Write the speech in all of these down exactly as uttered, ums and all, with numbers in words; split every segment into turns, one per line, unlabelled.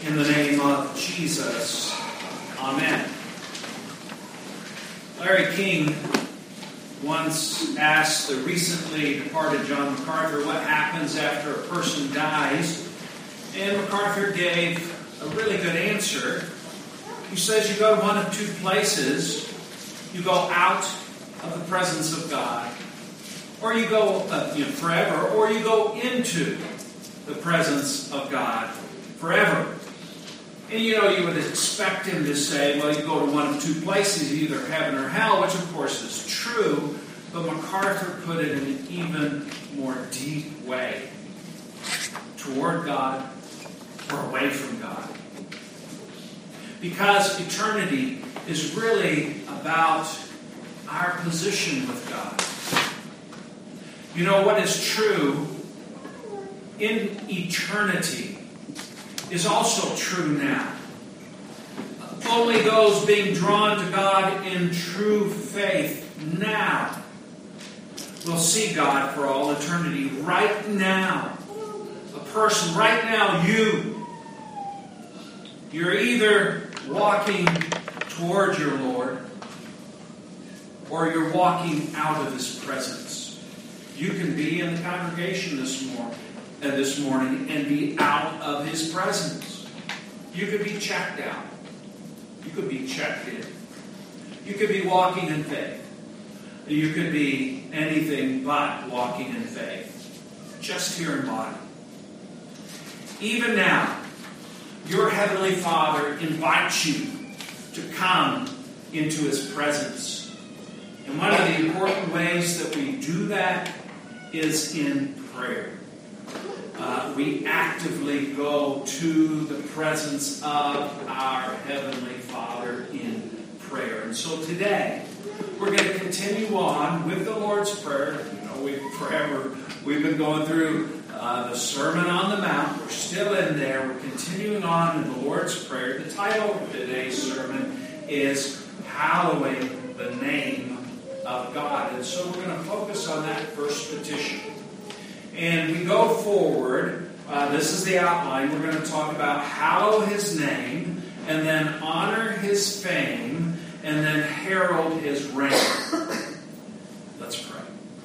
In the name of Jesus, Amen. Larry King once asked the recently departed John MacArthur what happens after a person dies, and MacArthur gave a really good answer. He says you go to one of two places. You go out of the presence of God, or you go uh, you know, forever, or you go into the presence of God forever. And you know, you would expect him to say, well, you go to one of two places, either heaven or hell, which of course is true, but MacArthur put it in an even more deep way. Toward God or away from God. Because eternity is really about our position with God. You know, what is true in eternity is also true now. Only those being drawn to God in true faith now will see God for all eternity. Right now, a person, right now, you, you're either walking toward your Lord or you're walking out of His presence. You can be in the congregation this morning. Uh, this morning and be out of His presence. You could be checked out. You could be checked in. You could be walking in faith. You could be anything but walking in faith. Just here in body. Even now, your Heavenly Father invites you to come into His presence. And one of the important ways that we do that is in prayer. Uh, we actively go to the presence of our Heavenly Father in prayer. And so today, we're going to continue on with the Lord's Prayer. You know, we forever we've been going through uh, the Sermon on the Mount. We're still in there. We're continuing on in the Lord's Prayer. The title of today's sermon is Hallowing the Name of God. And so we're going to focus on that first petition. And we go forward. Uh, this is the outline. We're going to talk about hallow His name, and then honor His fame, and then herald His reign. Let's pray.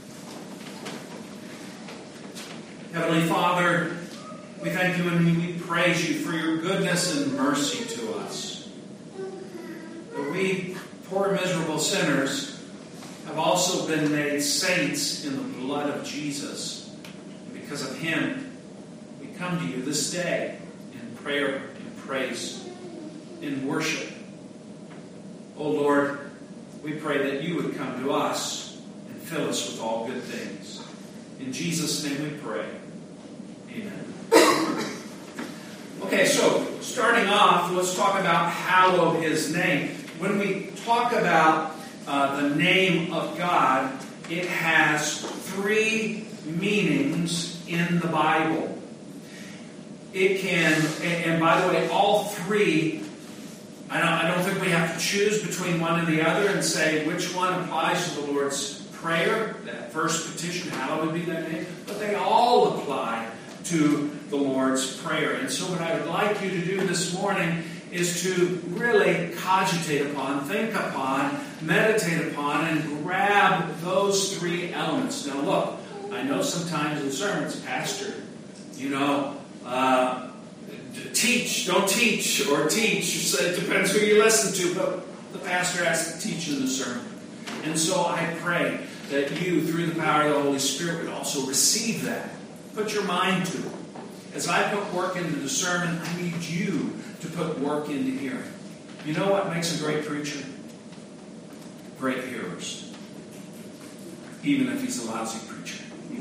Heavenly Father, we thank You and we praise You for Your goodness and mercy to us. That we, poor miserable sinners, have also been made saints in the blood of Jesus. Because of Him, we come to You this day in prayer, in praise, in worship. Oh Lord, we pray that You would come to us and fill us with all good things. In Jesus' name we pray. Amen. Okay, so starting off, let's talk about hallow His name. When we talk about uh, the name of God, it has three meanings in the Bible. It can, and by the way, all three, I don't, I don't think we have to choose between one and the other and say which one applies to the Lord's Prayer, that first petition, hallowed be Thy name, but they all apply to the Lord's Prayer. And so what I would like you to do this morning is to really cogitate upon, think upon, meditate upon, and grab those three elements. Now look, I know sometimes in sermons, Pastor, you know, uh, teach, don't teach, or teach. So it depends who you listen to, but the pastor has to teach in the sermon. And so I pray that you, through the power of the Holy Spirit, would also receive that. Put your mind to it. As I put work into the sermon, I need you to put work into hearing. You know what makes a great preacher? Great hearers. Even if he's a lousy preacher.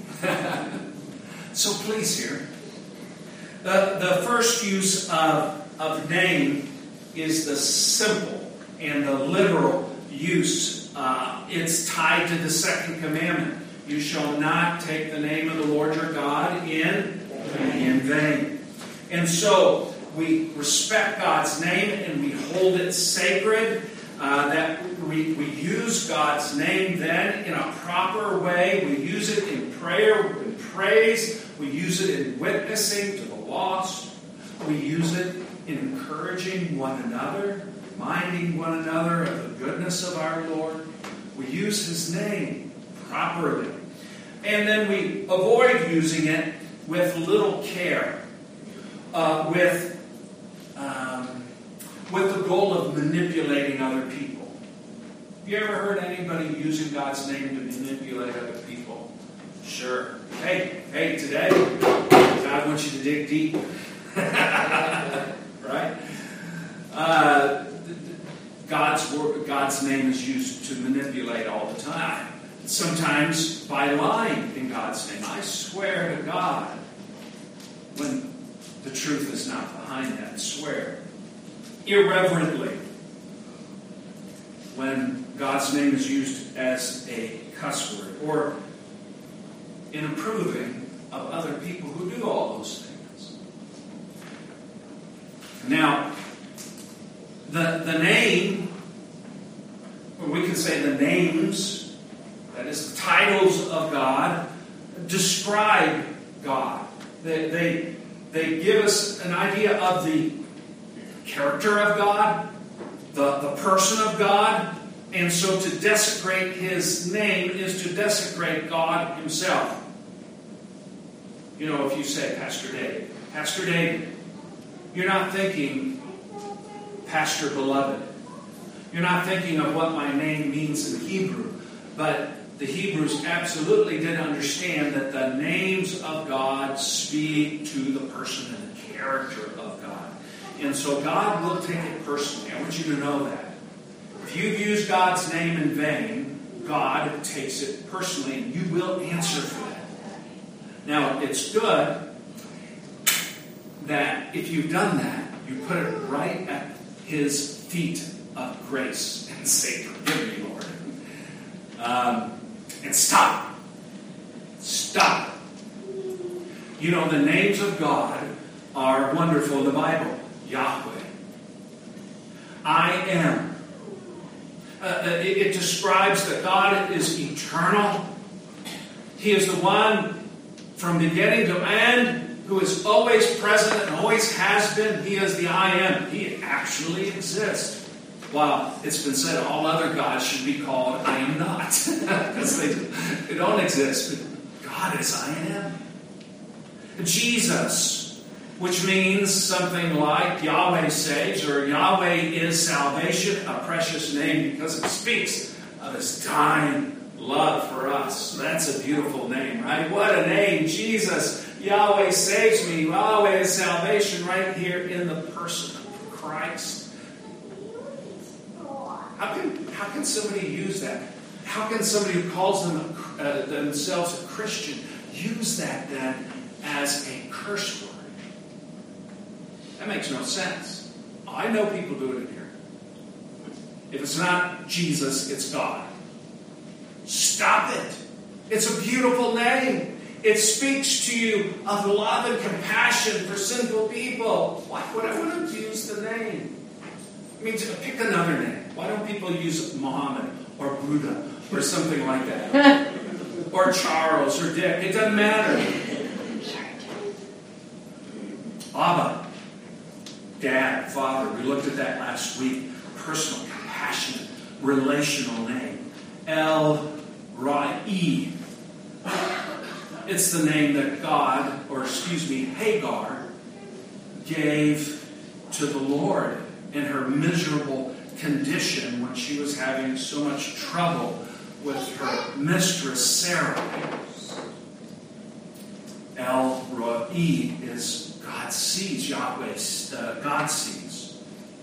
So please hear. The, the first use of, of name is the simple and the literal use. Uh, it's tied to the second commandment. You shall not take the name of the Lord your God in, in vain. And so we respect God's name and we hold it sacred. Uh, that we, we use God's name then in a proper way. We use it in prayer, in praise. We use it in witnessing to the lost. We use it encouraging one another, reminding one another of the goodness of our Lord. We use His name properly. And then we avoid using it with little care, uh, with, um, with the goal of manipulating other people. Have you ever heard anybody using God's name to manipulate other people? Sure. Hey, hey, today, God wants you to dig deep. Right? Uh, God's word, God's name is used to manipulate all the time. Sometimes by lying in God's name. I swear to God, when the truth is not behind that swear. Irreverently, when God's name is used as a cuss word, or in approving of other people who do all those things. Now, the, the name, or we can say the names, that is, the titles of God, describe God. They, they, they give us an idea of the character of God, the, the person of God, and so to desecrate His name is to desecrate God Himself. You know, if you say Pastor David, Pastor David, you're not thinking Pastor Beloved. You're not thinking of what my name means in Hebrew. But the Hebrews absolutely did understand that the names of God speak to the person and the character of God. And so God will take it personally. I want you to know that. If you've used God's name in vain, God takes it personally, and you will answer for that. Now, it's good that if you've done that, you put it right at His feet of grace and say, "Forgive me, Lord." Um, and stop. Stop. You know, the names of God are wonderful in the Bible. Yahweh. I am. Uh, it, it describes that God is eternal. He is the one from beginning to end who is always present and always has been. He is the I am. He actually exists. While it's been said all other gods should be called I am not. Because they, they don't exist. But God is I am. Jesus, which means something like Yahweh saves, or Yahweh is salvation, a precious name because it speaks of His dying love for us. That's a beautiful name, right? What a name. Jesus, Yahweh saves me. Yahweh is salvation right here in the person of Christ. How can, how can somebody use that? How can somebody who calls them, uh, themselves a Christian use that then as a curse word? That makes no sense. I know people do it in here. If it's not Jesus, it's God. Stop it. It's a beautiful name. It speaks to you of love and compassion for sinful people. Why would I want to use the name? I mean, pick another name. Why don't people use Muhammad or Buddha or something like that? Or Charles or Dick. It doesn't matter. Abba. Dad, Father. We looked at that last week. Personal, compassionate, relational name. El Ra'i. It's the name that God, or excuse me, Hagar, gave to the Lord in her miserable condition when she was having so much trouble with her mistress Sarah. El Ra'i is God sees, Yahweh, uh, God sees.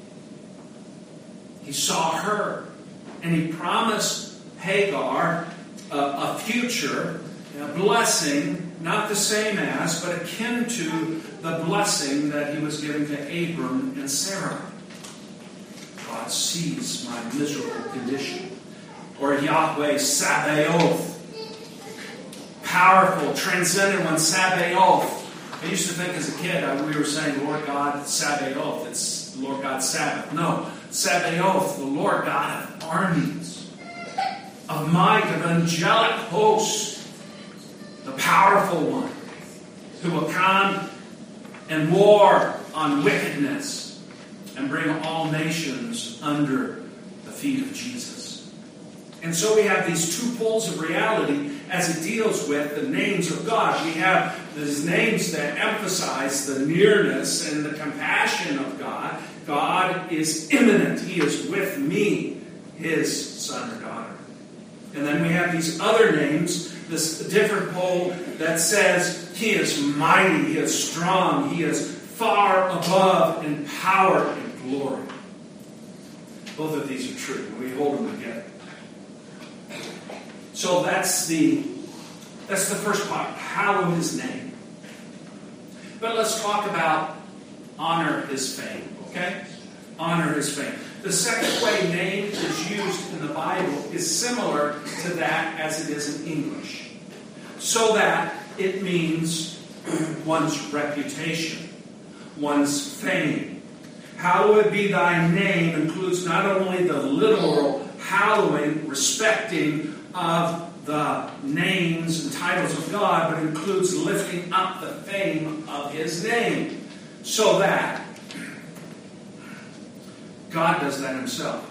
He saw her, and He promised Hagar a, a future, a blessing, not the same as, but akin to the blessing that He was giving to Abram and Sarah. God sees my miserable condition. Or Yahweh Sabaoth. Powerful, transcendent one, Sabaoth. I used to think as a kid, we were saying Lord God Sabaoth. It's Lord God Sabbath. No, Sabaoth, the Lord God of armies, of might, of angelic hosts, the powerful one, who will come and war on wickedness. and bring all nations under the feet of Jesus. And so we have these two poles of reality as it deals with the names of God. We have these names that emphasize the nearness and the compassion of God. God is immanent. He is with me, his son or daughter. And then we have these other names, this different pole that says he is mighty, he is strong, he is far above in power and glory. Both of these are true. We hold them together. So that's the that's the first part. Hallow his name. But let's talk about honor his fame. Okay? Honor his fame. The second way name is used in the Bible is similar to that as it is in English. So that it means one's reputation, one's fame. Hallowed be thy name includes not only the literal hallowing, respecting of the names and titles of God, but includes lifting up the fame of his name. So that God does that himself.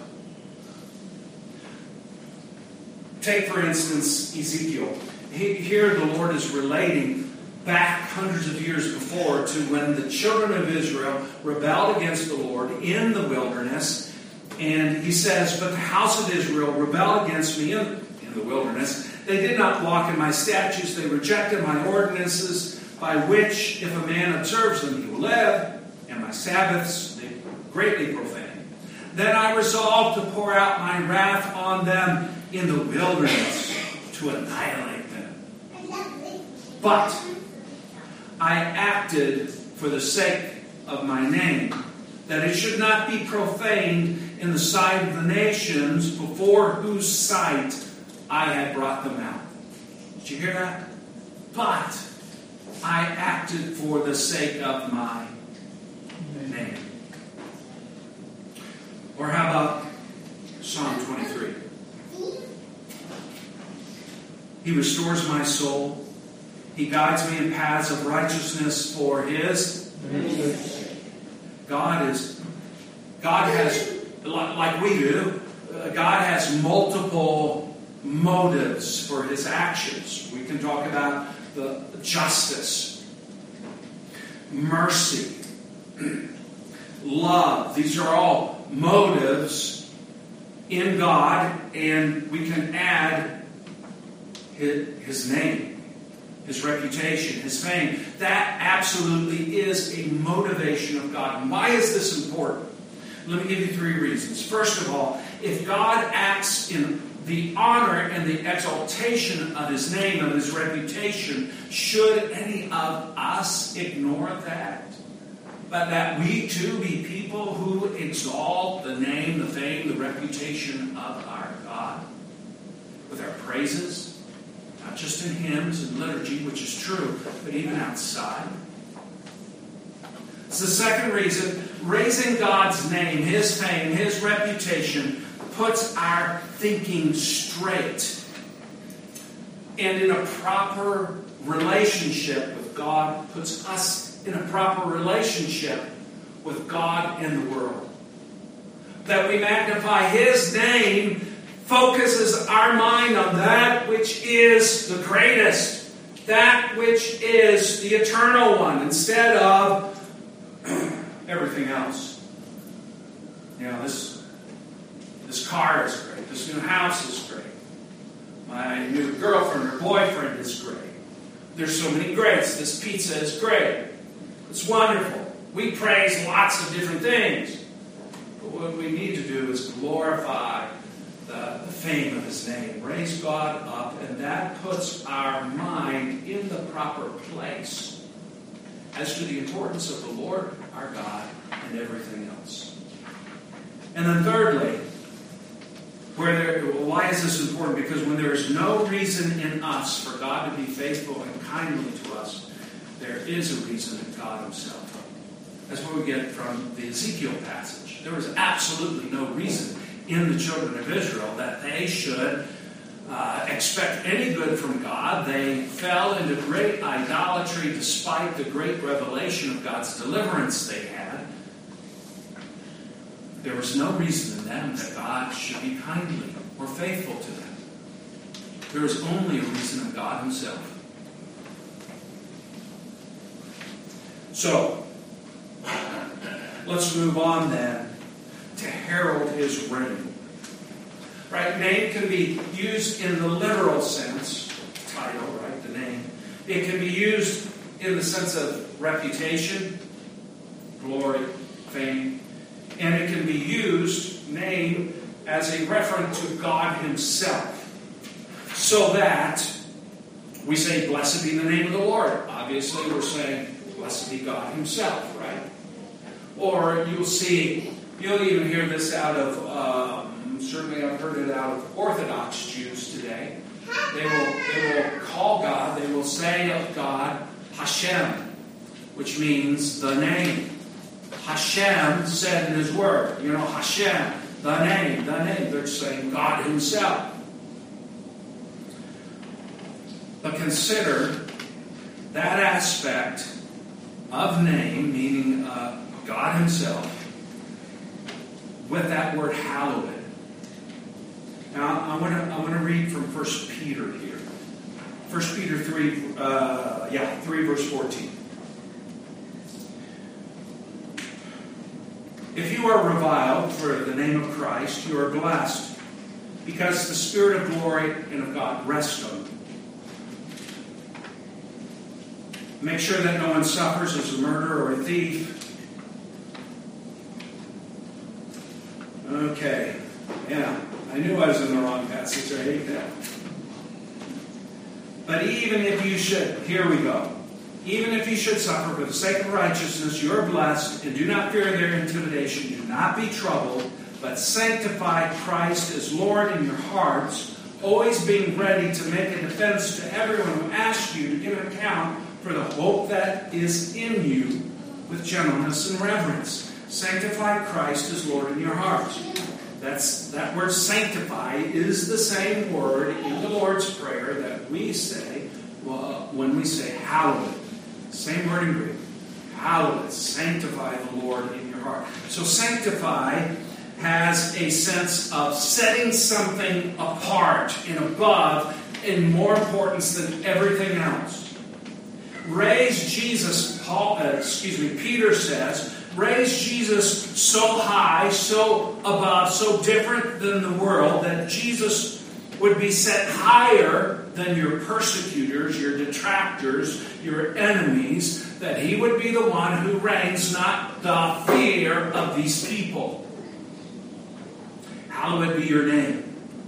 Take, for instance, Ezekiel. Here the Lord is relating back hundreds of years before to when the children of Israel rebelled against the Lord in the wilderness. And he says, but the house of Israel rebelled against me in, in the wilderness. They did not walk in my statutes. They rejected my ordinances, by which, if a man observes them, he will live. And my Sabbaths they greatly profane. Then I resolved to pour out my wrath on them in the wilderness to annihilate them. But I acted for the sake of my name, that it should not be profaned in the sight of the nations before whose sight I had brought them out. Did you hear that? But I acted for the sake of my name. Or how about Psalm twenty-three? He restores my soul. He guides me in paths of righteousness for his God is God has, like we do, God has multiple motives for his actions. We can talk about the justice, mercy, love. These are all motives in God, and we can add his, his name, his reputation, his fame. That absolutely is a motivation of God. And why is this important? Let me give you three reasons. First of all, if God acts in the honor and the exaltation of his name, of his reputation, should any of us ignore that? But that we too be people who exalt the name, the fame, the reputation of our God with our praises, not just in hymns and liturgy, which is true, but even outside. It's the second reason. Raising God's name, his fame, his reputation puts our thinking straight and in a proper relationship with God, puts us in a proper relationship with God and the world. That we magnify his name focuses our mind on that which is the greatest, that which is the eternal one, instead of everything else. You know, this this car is great. This new house is great. My new girlfriend or boyfriend is great. There's so many greats. This pizza is great. It's wonderful. We praise lots of different things. But what we need to do is glorify the, the fame of his name. Raise God up, and that puts our mind in the proper place as to the importance of the Lord, our God, and everything else. And then thirdly, where there, why is this important? Because when there is no reason in us for God to be faithful and kindly to us, there is a reason in God himself. That's what we get from the Ezekiel passage. There was absolutely no reason in the children of Israel that they should uh, expect any good from God. They fell into great idolatry despite the great revelation of God's deliverance they had. there was no reason in them that God should be kindly or faithful to them. There is only a reason in God himself. So, let's move on then to herald his reign. Right? Name can be used in the literal sense, title, right? The name. It can be used in the sense of reputation, glory, fame. And it can be used, name, as a reference to God himself. So that we say, blessed be the name of the Lord. Obviously, we're saying, blessed be God himself, right? Or you'll see, you'll even hear this out of, um, certainly I've heard it out of Orthodox Jews today. They will, they will call God, they will say of God, Hashem, which means the name. Hashem said in his word, you know, Hashem, the name, the name. They're saying God himself. But consider that aspect of name, meaning uh, God himself, with that word hallowed. Now, I want to I want to read from First Peter here. First Peter three, uh, yeah, three verse fourteen. If you are reviled for the name of Christ, you are blessed, because the Spirit of glory and of God rests on you. Make sure that no one suffers as a murderer or a thief. Okay. Yeah, I knew I was in the wrong passage. I hate that. But even if you should, here we go. Even if you should suffer for the sake of righteousness, you are blessed, and do not fear their intimidation. Do not be troubled, but sanctify Christ as Lord in your hearts, always being ready to make a defense to everyone who asks you to give an account for the hope that is in you with gentleness and reverence. Sanctify Christ as Lord in your hearts. That's, that word sanctify is the same word in the Lord's Prayer that we say well, when we say hallowed. Same word in Greek. Hallowed. Sanctify the Lord in your heart. So sanctify has a sense of setting something apart and above in more importance than everything else. Raise Jesus, Paul, uh, excuse me, Peter says, raise Jesus so high, so above, so different than the world that Jesus would be set higher than your persecutors, your detractors, your enemies, that he would be the one who reigns, not the fear of these people. Hallowed be your name.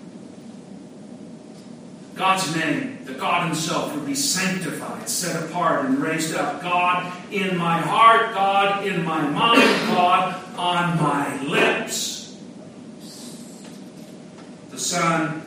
God's name, that God himself would be sanctified, set apart, and raised up. God in my heart, God in my mind, God on my lips. The Son,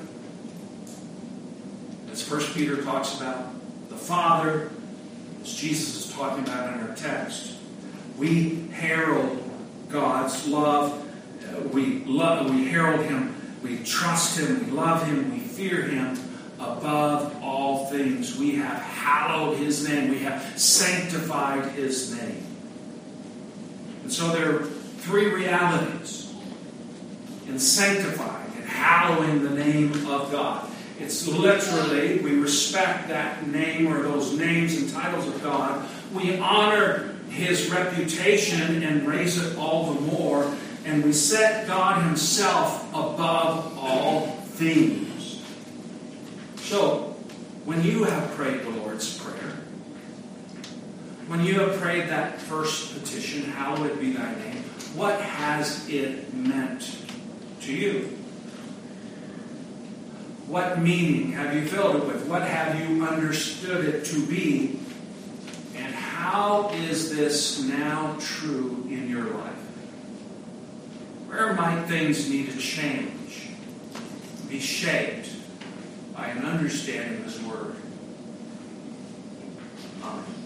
as First Peter talks about, the Father, as Jesus is talking about in our text. We herald God's love. We love, we herald him. We trust him. We love him. We fear him. Above all things, we have hallowed his name. We have sanctified his name. And so there are three realities in sanctifying and hallowing the name of God. It's literally, we respect that name or those names and titles of God. We honor his reputation and raise it all the more. And we set God himself above all things. So, when you have prayed the Lord's Prayer, when you have prayed that first petition, hallowed be thy name, what has it meant to you? What meaning have you filled it with? What have you understood it to be? And how is this now true in your life? Where might things need to change, be shaped by an understanding of his word? Amen.